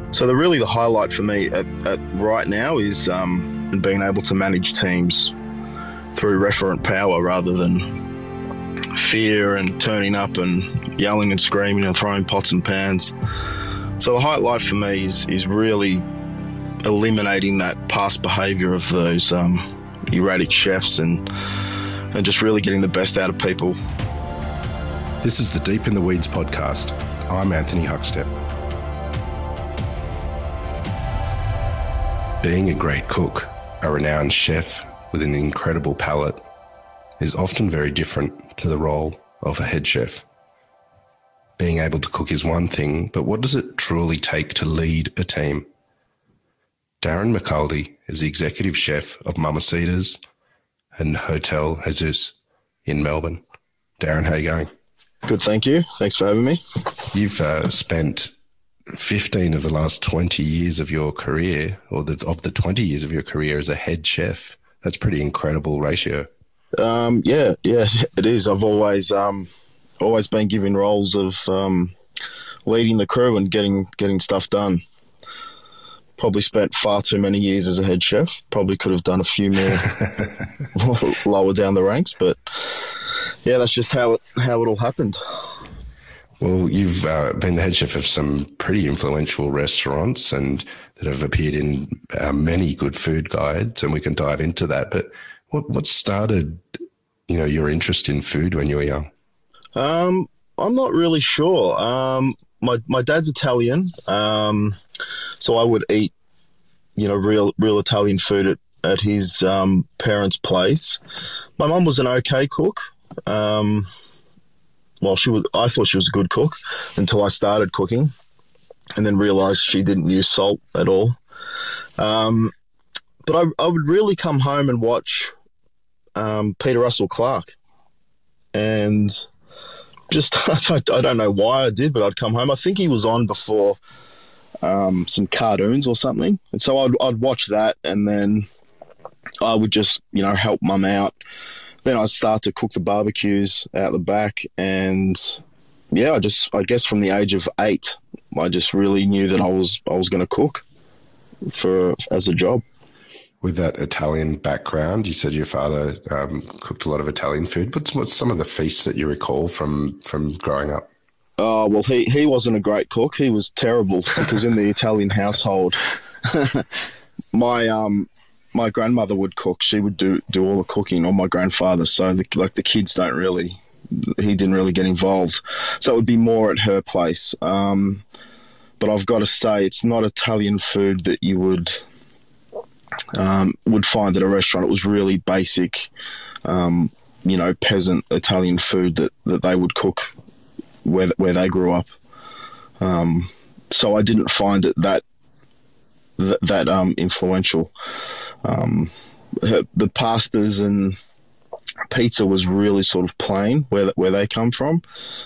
So the highlight for me at right now is being able to manage teams through referent power rather than fear and turning up and yelling and screaming and throwing pots and pans. So the highlight for me is really eliminating that past behaviour of those erratic chefs and just really getting the best out of people. This is the Deep in the Weeds podcast. I'm Anthony Huckstep. Being a great cook, a renowned chef with an incredible palate, is often very different to the role of a head chef. Being able to cook is one thing, but what does it truly take to lead a team? Darren McCuldy is the executive chef of Mamacitas and Hotel Jesus in Melbourne. Darren, how are you going? Good, thank you. Thanks for having me. You've spent 15 of the last 20 years of your career, or of the 20 years of your career as a head chef. That's pretty incredible ratio. Yeah, it is. I've always been given roles of leading the crew and getting stuff done. Probably spent far too many years as a head chef. Probably could have done a few more lower down the ranks, but yeah, that's just how it all happened. Well, you've been the head chef of some pretty influential restaurants and that have appeared in many good food guides, and we can dive into that. But what started, your interest in food when you were young? I'm not really sure. My dad's Italian, so I would eat, real Italian food at his parents' place. My mum was an okay cook. I thought she was a good cook until I started cooking, and then realised she didn't use salt at all. But I would really come home and watch Peter Russell Clark, and just I don't know why I did, but I'd come home. I think he was on before some cartoons or something, and so I'd watch that, and then I would just help mum out. Then I'd start to cook the barbecues out the back, and yeah, I guess from the age of 8, I just really knew that I was going to cook as a job. With that Italian background, you said your father cooked a lot of Italian food. What's some of the feasts that you recall from growing up? Well, he wasn't a great cook. He was terrible because in the Italian household, my grandmother would cook. She would do all the cooking, or my grandfather. So the kids he didn't really get involved. So it would be more at her place. But I've got to say, it's not Italian food that you would find at a restaurant. It was really basic, peasant Italian food that they would cook where they grew up. So I didn't find it that influential. The pastas and pizza was really sort of plain where they come from.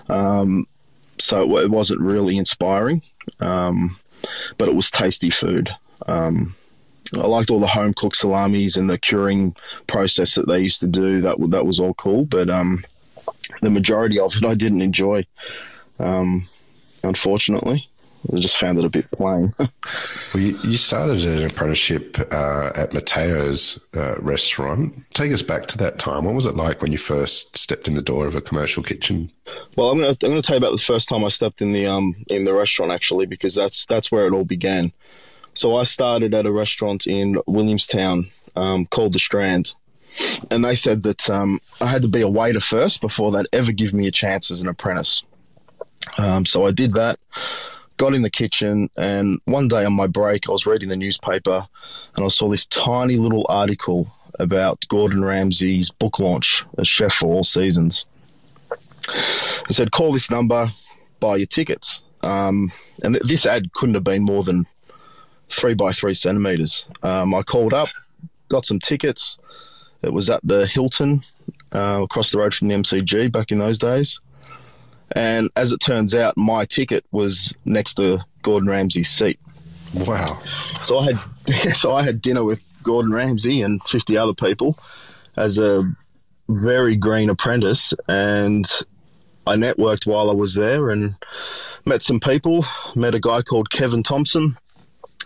So it wasn't really inspiring, but it was tasty food. I liked all the home cooked salamis and the curing process that they used to do. That was all cool, but the majority of it I didn't enjoy. Unfortunately, I just found it a bit plain. Well, you started an apprenticeship at Mateo's restaurant. Take us back to that time. What was it like when you first stepped in the door of a commercial kitchen? Well, I'm going to tell you about the first time I stepped in the restaurant, actually, because that's where it all began. So I started at a restaurant in Williamstown called The Strand, and they said that I had to be a waiter first before they'd ever give me a chance as an apprentice. So I did that. Got in the kitchen, and one day on my break, I was reading the newspaper and I saw this tiny little article about Gordon Ramsay's book launch as chef for all seasons. It said, call this number, buy your tickets. And this ad couldn't have been more than 3 by 3 centimetres. I called up, got some tickets. It was at the Hilton across the road from the MCG back in those days. And as it turns out, my ticket was next to Gordon Ramsay's seat. Wow. So I had dinner with Gordon Ramsay and 50 other people as a very green apprentice, and I networked while I was there and met some people. Met a guy called Kevin Thompson,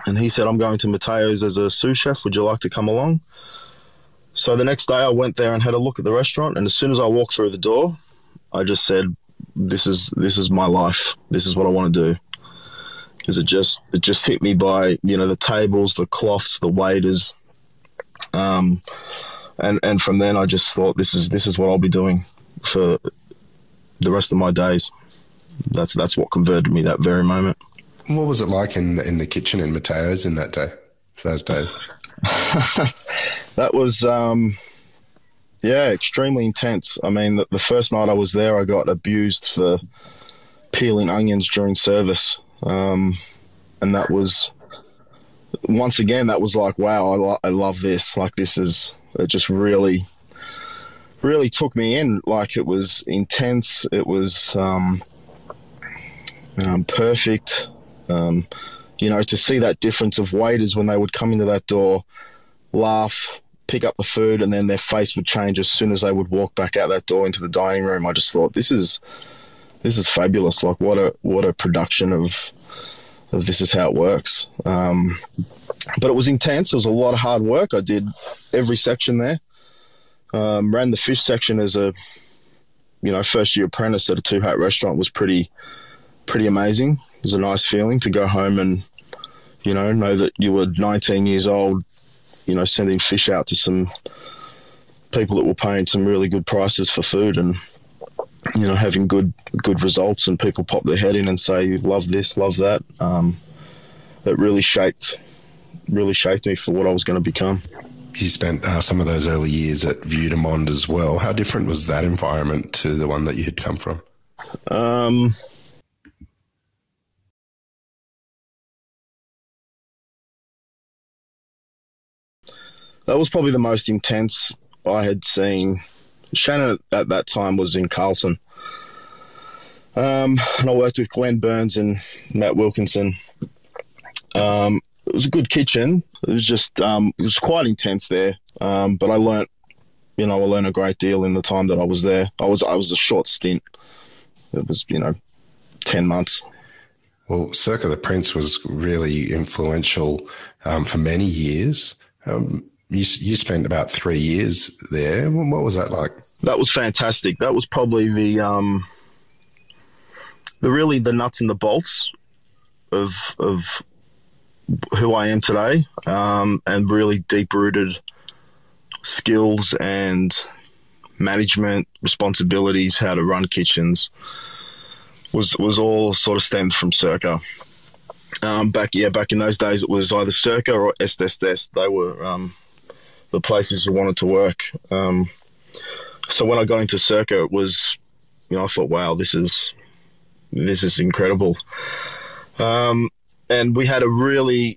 And he said, I'm going to Mateo's as a sous chef. Would you like to come along? So the next day I went there and had a look at the restaurant. And as soon as I walked through the door, I just said, this is my life. This is what I want to do. Because it just hit me by, the tables, the cloths, the waiters. And from then I just thought, this is what I'll be doing for the rest of my days. That's what converted me that very moment. What was it like in the kitchen in Mateo's in those days? That was, extremely intense. I mean, the first night I was there, I got abused for peeling onions during service. And that was, once again, that was like, wow, I love this. Like, it just really, really took me in. Like, it was intense. It was perfect. To see that difference of waiters when they would come into that door, laugh, pick up the food, and then their face would change as soon as they would walk back out that door into the dining room. I just thought, this is fabulous. Like, what a production of this is how it works. But it was intense. It was a lot of hard work. I did every section there. Ran the fish section as a first year apprentice at a Two Hat restaurant. Was pretty amazing. It was a nice feeling to go home and know that you were 19 years old, sending fish out to some people that were paying some really good prices for food, and having good results, and people pop their head in and say, love this, love that. That really shaped me for what I was going to become. You spent some of those early years at Vue de Monde as well. How different was that environment to the one that you had come from? That was probably the most intense I had seen. Shannon at that time was in Carlton. And I worked with Glenn Burns and Matt Wilkinson. It was a good kitchen. It was just, it was quite intense there. But I learnt a great deal in the time that I was there. I was a short stint. It was, 10 months. Well, Circa the Prince was really influential for many years. You spent about 3 years there. What was that like? That was fantastic. That was probably the nuts and the bolts of who I am today, and really deep-rooted skills and management responsibilities, how to run kitchens, was all sort of stemmed from Circa. Back in those days, it was either Circa or Est. They were the places who wanted to work. So when I got into Circa, it was, I thought, wow, this is incredible. And we had a really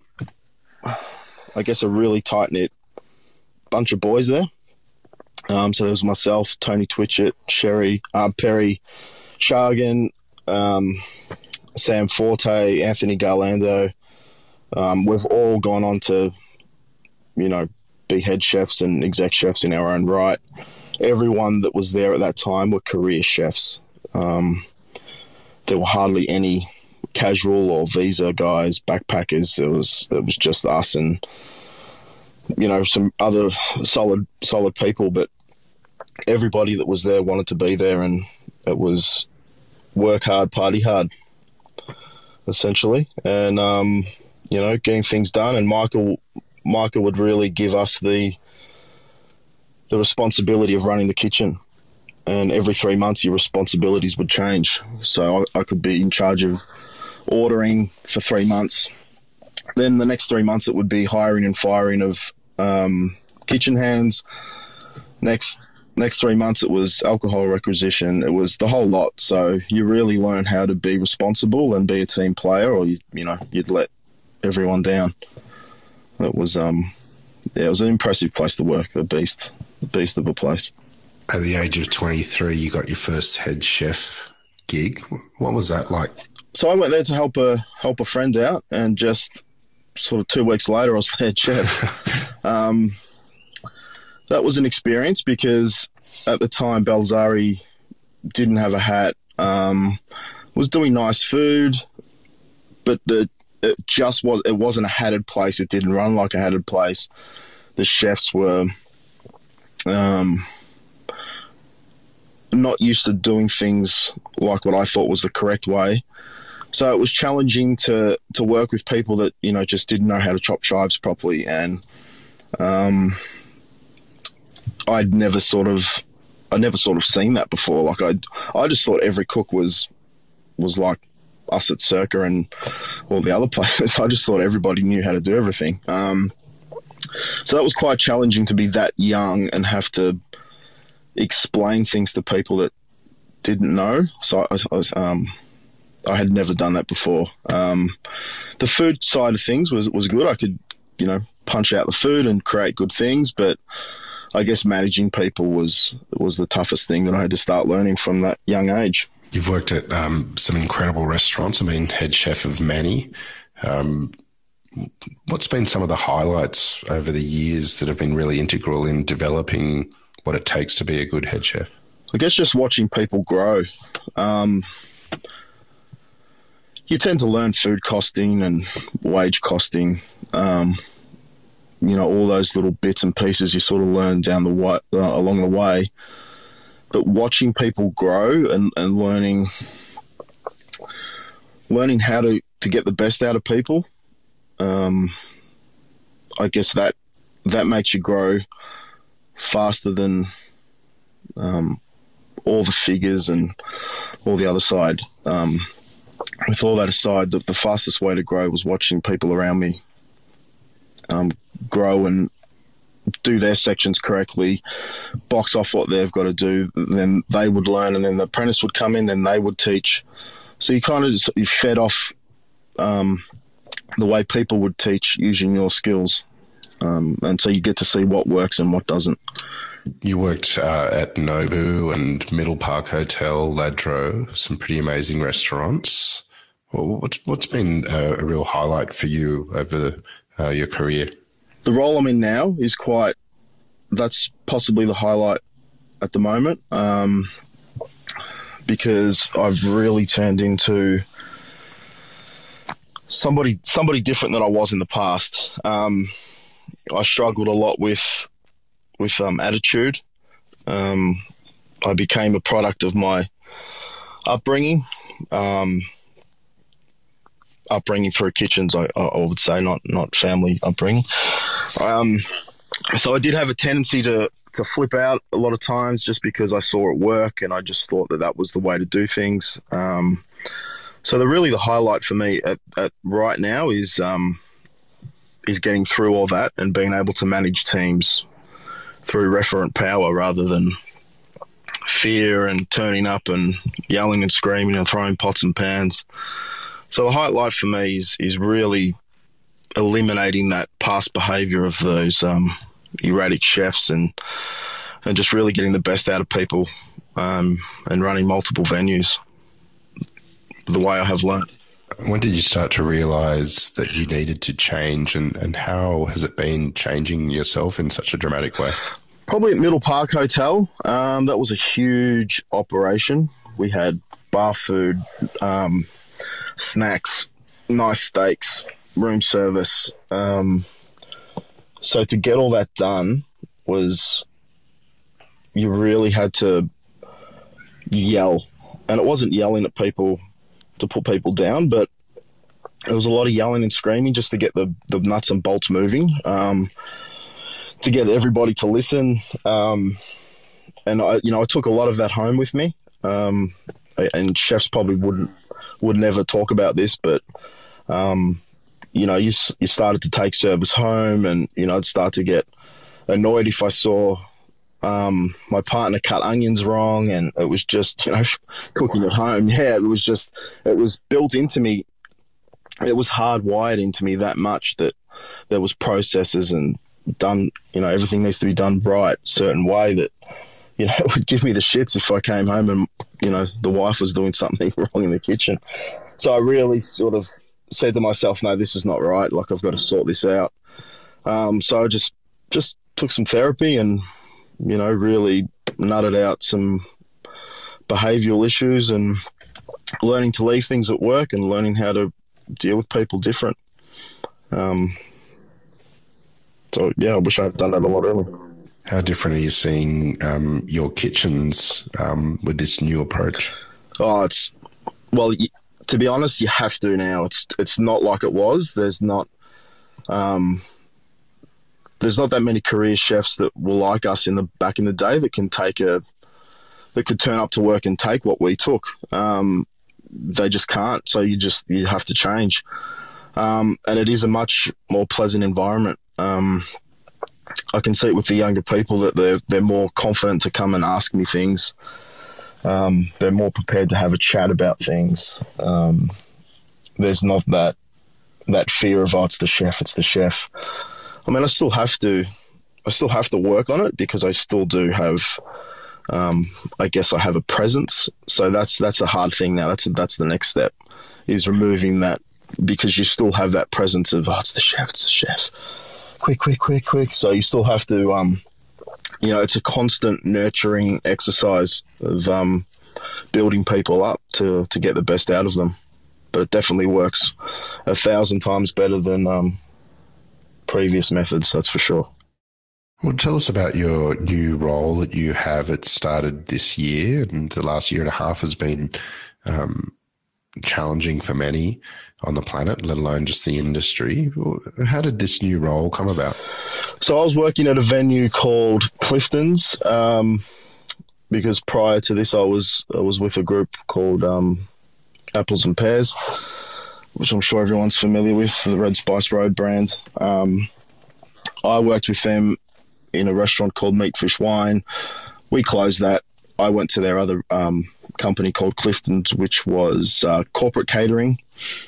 tight-knit bunch of boys there. So there was myself, Tony Twitchett, Perry Shargan, Sam Forte, Anthony Garlando. We've all gone on to, be head chefs and exec chefs in our own right. Everyone that was there at that time were career chefs. There were hardly any casual or visa guys, backpackers. It was just us and some other solid people, but everybody that was there wanted to be there, and it was work hard, party hard, essentially. And getting things done. And Michael would really give us the responsibility of running the kitchen. And every 3 months, your responsibilities would change. So I could be in charge of ordering for 3 months. Then the next 3 months, it would be hiring and firing of kitchen hands. Next 3 months, it was alcohol requisition. It was the whole lot. So you really learn how to be responsible and be a team player, or you'd let everyone down. It was it was an impressive place to work. A beast of a place. At the age of 23, you got your first head chef gig. What was that like? So I went there to help a friend out, and just sort of 2 weeks later, I was the head chef. That was an experience because at the time, Balzari didn't have a hat. Was doing nice food, but it wasn't a hatted place. It didn't run like a hatted place. The chefs were not used to doing things like what I thought was the correct way. So it was challenging to work with people that, you know, just didn't know how to chop chives properly. And I'd never sort of seen that before. Like I just thought every cook was like us at Circa and all the other places. I just thought everybody knew how to do everything. So that was quite challenging to be that young and have to explain things to people that didn't know. So I had never done that before. The food side of things was good. I could, you know, punch out the food and create good things, but I guess managing people was the toughest thing that I had to start learning from that young age. You've worked at some incredible restaurants. I mean, head chef of Manny. What's been some of the highlights over the years that have been really integral in developing what it takes to be a good head chef? I guess just watching people grow. You tend to learn food costing and wage costing. You know, all those little bits and pieces you sort of learn down the way, along the way. But watching people grow and learning how to get the best out of people, I guess that makes you grow faster than all the figures and all the other side. With all that aside, the fastest way to grow was watching people around me grow and do their sections correctly, box off what they've got to do, then they would learn, and then the apprentice would come in, then they would teach. So you kind of you fed off the way people would teach using your skills. And so you get to see what works and what doesn't. You worked at Nobu and Middle Park Hotel, Ladro, some pretty amazing restaurants. What's been a real highlight for you over your career? The role I'm in now is that's possibly the highlight at the moment, because I've really turned into somebody different than I was in the past. I struggled a lot with attitude. I became a product of my upbringing. Upbringing through kitchens, I would say, not family upbringing. So I did have a tendency to flip out a lot of times just because I saw it work and I just thought that was the way to do things. So the highlight for me at right now is getting through all that and being able to manage teams through referent power rather than fear and turning up and yelling and screaming and throwing pots and pans. So the highlight for me is really eliminating that past behaviour of those erratic chefs and just really getting the best out of people and running multiple venues the way I have learnt. When did you start to realise that you needed to change, and how has it been changing yourself in such a dramatic way? Probably at Middle Park Hotel. That was a huge operation. We had bar food, snacks, nice steaks, room service. So to get all that done you really had to yell. And it wasn't yelling at people to put people down, but it was a lot of yelling and screaming just to get the nuts and bolts moving, to get everybody to listen. And I took a lot of that home with me. And chefs probably would never talk about this, but you started to take service home, and I'd start to get annoyed if I saw my partner cut onions wrong, and it was just cooking at home. Yeah, it was built into me. It was hardwired into me that much that there was processes and done. Everything needs to be done right, certain way that it would give me the shits if I came home and the wife was doing something wrong in the kitchen. So I really sort of said to myself, no, this is not right. Like, I've got to sort this out. So I just took some therapy and, really nutted out some behavioural issues and learning to leave things at work and learning how to deal with people different. So yeah, I wish I had done that a lot earlier. How different are you seeing your kitchens with this new approach? Oh, to be honest, you have to now. It's not like it was. There's not that many career chefs that were like us back in the day that could turn up to work and take what we took. They just can't. So you have to change. And it is a much more pleasant environment. I can see it with the younger people that they're more confident to come and ask me things. They're more prepared to have a chat about things. There's not that fear of, it's the chef. I mean, I still have to work on it because I still do have, I guess I have a presence. So that's a hard thing now. That's the next step, is removing that, because you still have that presence of, it's the chef. Quick. So you still have to, it's a constant nurturing exercise of building people up to get the best out of them. But it definitely works 1,000 times better than previous methods, that's for sure. Well, tell us about your new role that you have. It started this year, and the last year and a half has been challenging for many on the planet, let alone just the industry. How did this new role come about? So I was working at a venue called Clifton's, because prior to this I was with a group called Apples and Pears, which I'm sure everyone's familiar with, the Red Spice Road brand. I worked with them in a restaurant called Meat Fish Wine. We closed that. I went to their other company called Clifton's, which was corporate catering.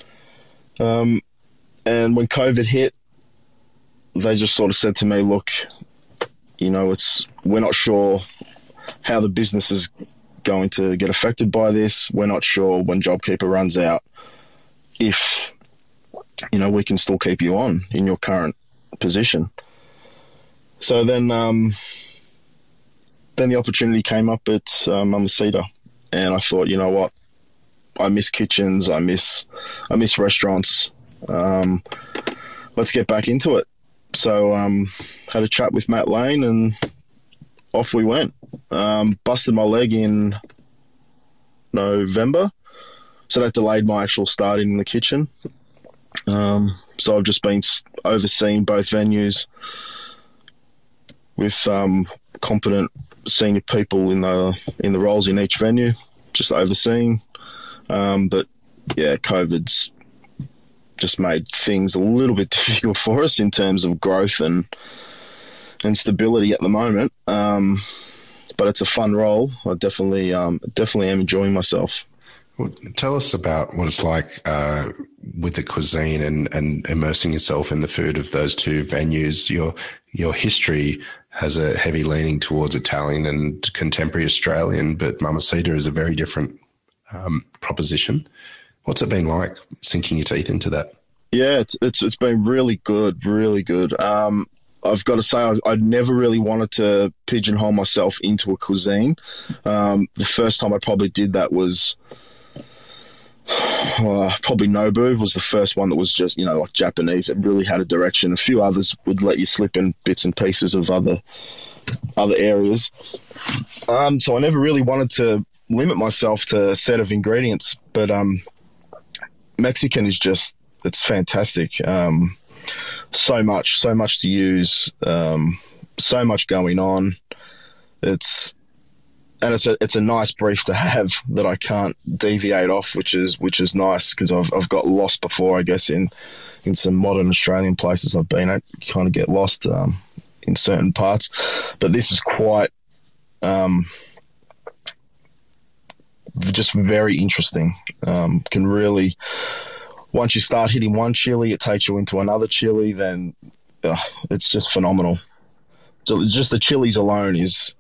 And when COVID hit, they just sort of said to me, look, we're not sure how the business is going to get affected by this. We're not sure when JobKeeper runs out if, we can still keep you on in your current position. So then the opportunity came up at Mamacita, and I thought, you know what, I miss kitchens, I miss restaurants. Let's get back into it. So had a chat with Matt Lane, and off we went. Busted my leg in November, so that delayed my actual starting in the kitchen. So I've just been overseeing both venues with competent senior people in the roles in each venue, just overseeing. But yeah, COVID's just made things a little bit difficult for us in terms of growth and stability at the moment. But it's a fun role. I definitely am enjoying myself. Well, tell us about what it's like with the cuisine and immersing yourself in the food of those two venues. Your history has a heavy leaning towards Italian and contemporary Australian, but Mamacita is a very different proposition. What's it been like sinking your teeth into that? Yeah, it's been really good, really good. I've got to say, I never really wanted to pigeonhole myself into a cuisine. The first time I probably did that was probably Nobu was the first one that was just, like Japanese. It really had a direction. A few others would let you slip in bits and pieces of other areas. So I never really wanted to limit myself to a set of ingredients. But Mexican is just, it's fantastic. So much to use, so much going on. It's a nice brief to have that I can't deviate off, which is nice, because I've got lost before, I guess, in some modern Australian places I've been at. You kind of get lost in certain parts, but this is quite just very interesting. Can really, once you start hitting one chili, it takes you into another chili. Then it's just phenomenal. So just the chilies alone is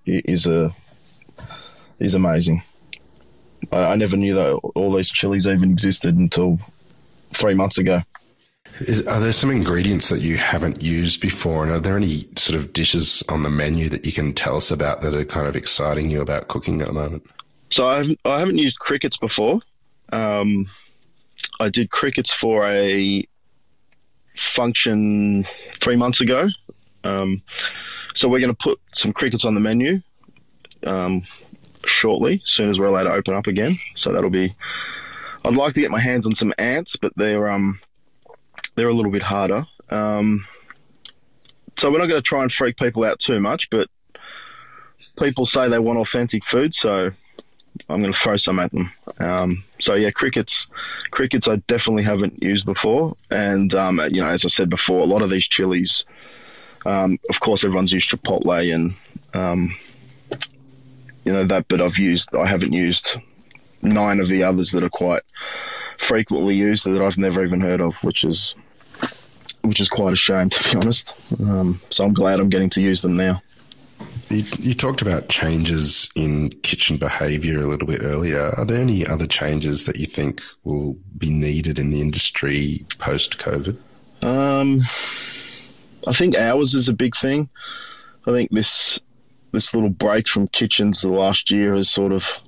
amazing. I never knew that all these chilies even existed until 3 months ago. Are there some ingredients that you haven't used before, and are there any sort of dishes on the menu that you can tell us about that are kind of exciting you about cooking at the moment? So I haven't used crickets before. I did crickets for a function 3 months ago. So we're going to put some crickets on the menu shortly, as soon as we're allowed to open up again. So that'll be. I'd like to get my hands on some ants, but they're a little bit harder. So we're not going to try and freak people out too much, but people say they want authentic food, so I'm going to throw some at them. So yeah, crickets I definitely haven't used before, and as I said before, a lot of these chilies, of course, everyone's used chipotle and that, but I haven't used 9 of the others that are quite frequently used that I've never even heard of, which is quite a shame, to be honest. So I'm glad I'm getting to use them now. You talked about changes in kitchen behaviour a little bit earlier. Are there any other changes that you think will be needed in the industry post-COVID? I think hours is a big thing. I think this little break from kitchens the last year has sort of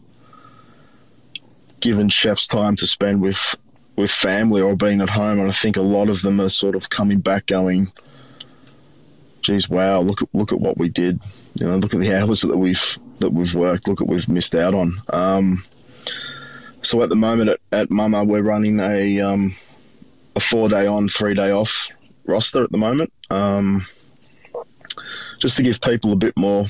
given chefs time to spend with family or being at home, and I think a lot of them are sort of coming back going, geez, wow, look at what we did. Look at the hours that we've worked. Look at what we've missed out on. So at the moment at Mama, we're running a 4-day on, 3-day off roster at the moment, just to give people a bit more,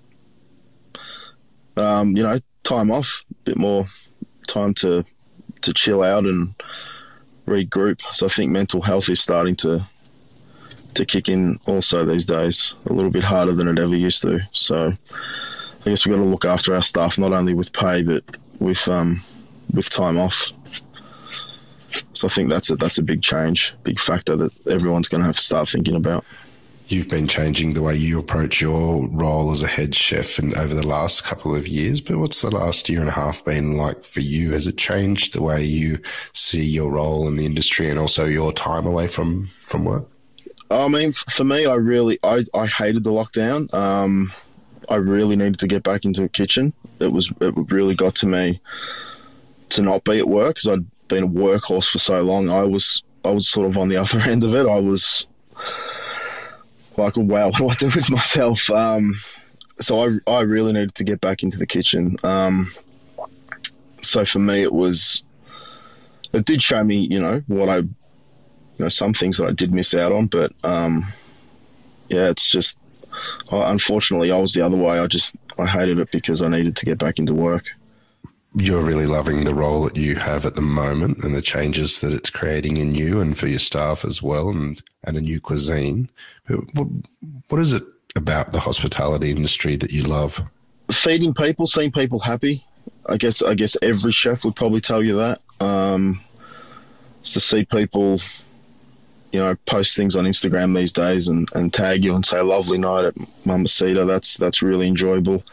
time off, a bit more time to chill out and regroup. So I think mental health is starting to kick in also these days, a little bit harder than it ever used to. So I guess we've got to look after our staff, not only with pay, but with time off. So I think that's a big change, big factor that everyone's going to have to start thinking about. You've been changing the way you approach your role as a head chef over the last couple of years, but what's the last year and a half been like for you? Has it changed the way you see your role in the industry and also your time away from work? I mean, for me, I hated the lockdown. I really needed to get back into a kitchen. It really got to me to not be at work, because I'd been a workhorse for so long. I was sort of on the other end of it. I was like, wow, what do I do with myself? So I really needed to get back into the kitchen. So for me, it did show me, what some things that I did miss out on, but it's just, unfortunately, I was the other way. I hated it because I needed to get back into work. You're really loving the role that you have at the moment and the changes that it's creating in you and for your staff as well, and a new cuisine. But what is it about the hospitality industry that you love? Feeding people, seeing people happy. I guess every chef would probably tell you that. It's to see people, post things on Instagram these days and tag you and say lovely night at Mamacita. That's really enjoyable.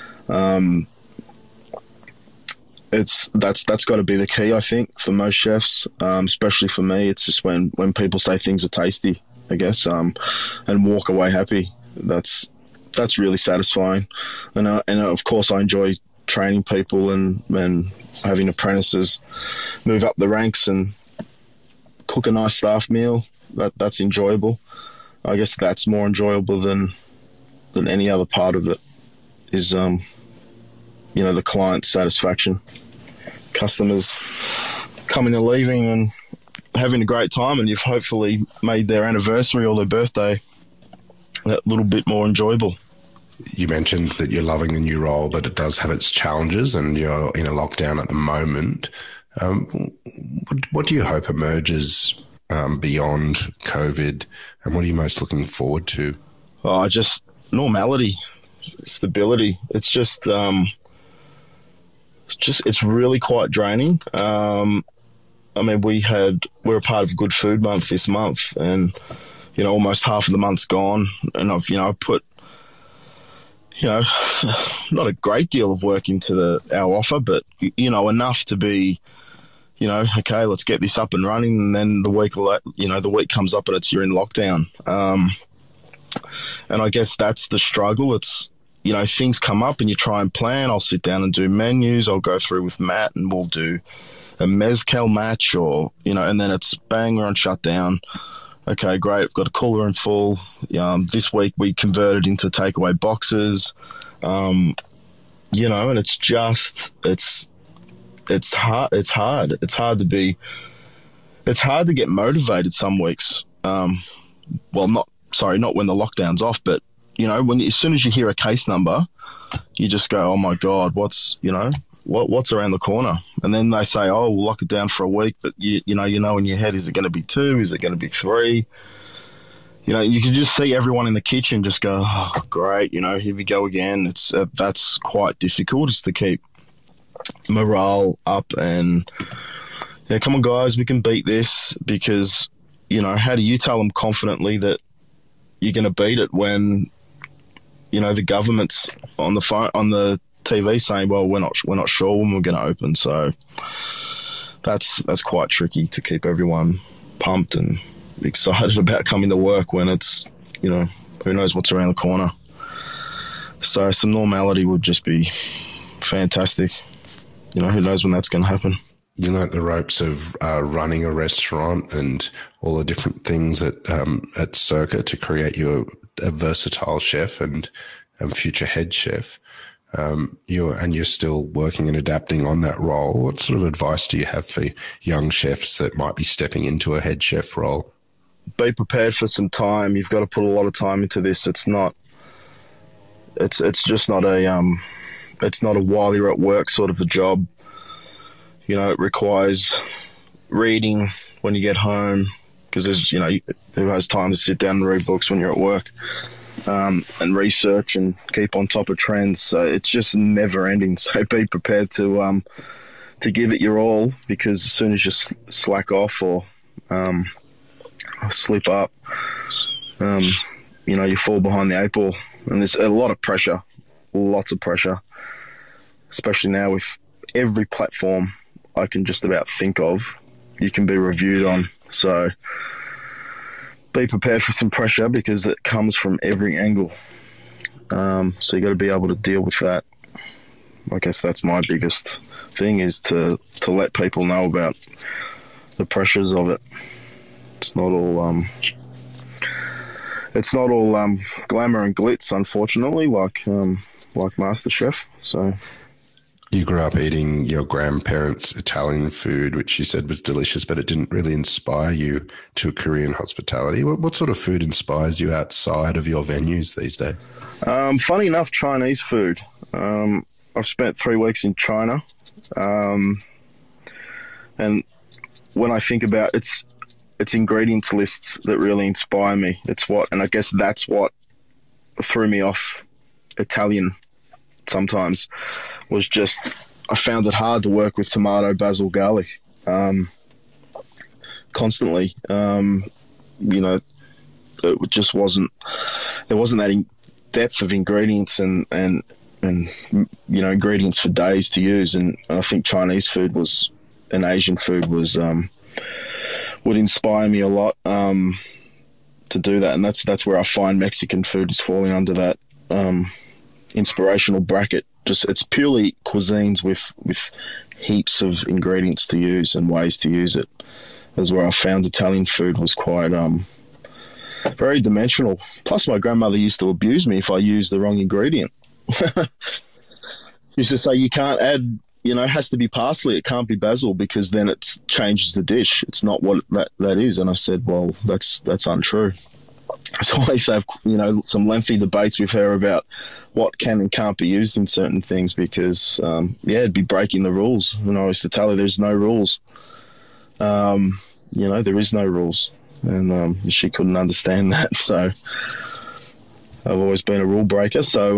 That's got to be the key, I think, for most chefs, especially for me. It's just when people say things are tasty, I guess, and walk away happy. That's really satisfying. And of course, I enjoy training people and having apprentices move up the ranks and cook a nice staff meal. That's enjoyable. I guess that's more enjoyable than any other part of it is, the client satisfaction. Customers coming and leaving and having a great time, and you've hopefully made their anniversary or their birthday that little bit more enjoyable. You mentioned that you're loving the new role, but it does have its challenges, and you're in a lockdown at the moment. What do you hope emerges beyond COVID, and what are you most looking forward to? Just normality, stability. It's it's really quite draining. We're a part of Good Food Month this month, and almost half of the month's gone, and I've put not a great deal of work into our offer, but enough to be okay, let's get this up and running, and then the week comes up and you're in lockdown. And I guess that's the struggle. It's things come up and you try and plan. I'll sit down and do menus. I'll go through with Matt and we'll do mezcal match, or, and then it's bang, we're on shutdown. Okay, great. I've got a cooler room full. This week we converted into takeaway boxes. And it's just, it's hard. It's hard. It's hard to get motivated some weeks. Not when the lockdown's off, but as soon as you hear a case number, you just go, oh my God, what's around the corner? And then they say, oh, we'll lock it down for a week, but you know in your head, is it going to be 2? Is it going to be 3? You can just see everyone in the kitchen just go, oh, great, here we go again. It's that's quite difficult, is to keep morale up and, come on guys, we can beat this, because, how do you tell them confidently that you're going to beat it when, the government's on the phone, on the TV saying, well, we're not sure when we're going to open. So that's quite tricky to keep everyone pumped and excited about coming to work when it's, who knows what's around the corner. So some normality would just be fantastic. Who knows when that's going to happen. You know the ropes of running a restaurant and all the different things at Circa to create you a versatile chef and future head chef. You're still working and adapting on that role. What sort of advice do you have for young chefs that might be stepping into a head chef role? Be prepared for some time. You've got to put a lot of time into this. It's just not a while you're at work sort of a job. It requires reading when you get home, because there's, who has time to sit down and read books when you're at work, and research and keep on top of trends. So it's just never ending. So be prepared to give it your all, because as soon as you slack off or slip up, you fall behind the 8 ball. And there's a lot of pressure, lots of pressure, especially now with every platform I can just about think of, you can be reviewed on. So be prepared for some pressure, because it comes from every angle. So you got to be able to deal with that. I guess that's my biggest thing, is to let people know about the pressures of it. It's not all glamour and glitz, unfortunately, like MasterChef. So. You grew up eating your grandparents' Italian food, which you said was delicious, but it didn't really inspire you to a career in hospitality. What sort of food inspires you outside of your venues these days? Funny enough, Chinese food. I've spent 3 weeks in China. And when I think about it's ingredients lists that really inspire me. And I guess that's what threw me off Italian sometimes, was just, I found it hard to work with tomato, basil, garlic constantly. It just wasn't that depth of ingredients and ingredients for days to use. And I think Chinese food and Asian food would inspire me a lot to do that. And that's where I find Mexican food is falling under that inspirational bracket. Just, it's purely cuisines with heaps of ingredients to use and ways to use it. That's where I found Italian food was quite very dimensional. Plus, my grandmother used to abuse me if I used the wrong ingredient. Used to say, you can't add, it has to be parsley, it can't be basil, because then it changes the dish. It's not what that is. And I said, well, that's untrue. So I used to have, some lengthy debates with her about what can and can't be used in certain things, because, it'd be breaking the rules. And I used to tell her there's no rules. There is no rules. And she couldn't understand that. So I've always been a rule breaker. So,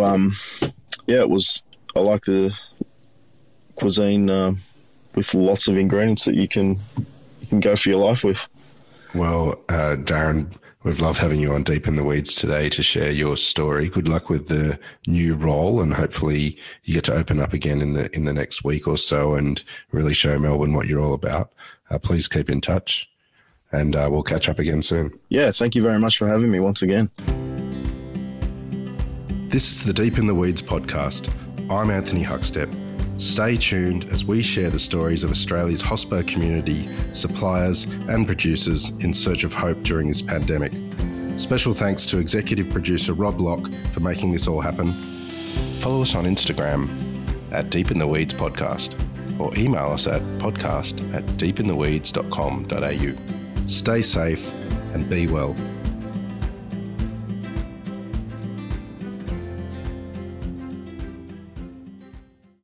I like the cuisine with lots of ingredients that you can go for your life with. Well, Darren, we've loved having you on Deep in the Weeds today to share your story. Good luck with the new role, and hopefully you get to open up again in the next week or so and really show Melbourne what you're all about. Please keep in touch, and we'll catch up again soon. Yeah, thank you very much for having me once again. This is the Deep in the Weeds podcast. I'm Anthony Huckstep. Stay tuned as we share the stories of Australia's hospo community, suppliers and producers in search of hope during this pandemic. Special thanks to executive producer Rob Locke for making this all happen. Follow us on Instagram at Deep in the Weeds Podcast, or email us at podcast@deepintheweeds.com.au. Stay safe and be well.